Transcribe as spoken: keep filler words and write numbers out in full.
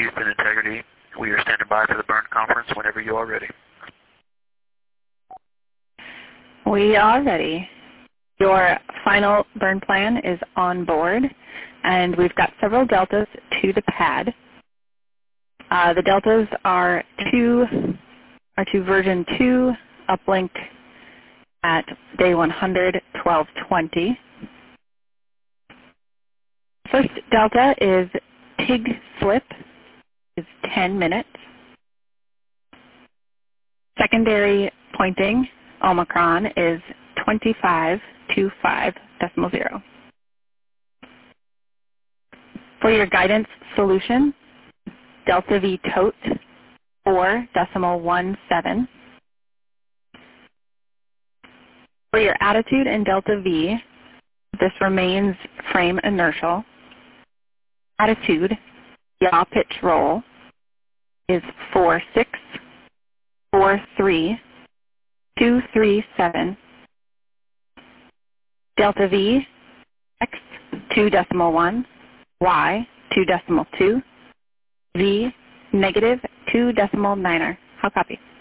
Houston Integrity. We are standing by for the burn conference whenever you are ready. We are ready. Your final burn plan is on board, and we've got several deltas to the pad. Uh, the deltas are to, are to version two, uplinked at day one hundred, twelve twenty. First delta is pig slip, is ten minutes. Secondary pointing, Omicron, is twenty-five to five decimal zero. For your guidance solution, delta V tote, four decimal one seven. For your attitude in delta V, this remains frame inertial. Attitude, yaw pitch roll, is four six, four three, two three seven. Delta V, X, two decimal one, Y, two decimal two, Z, negative two decimal niner. How copy?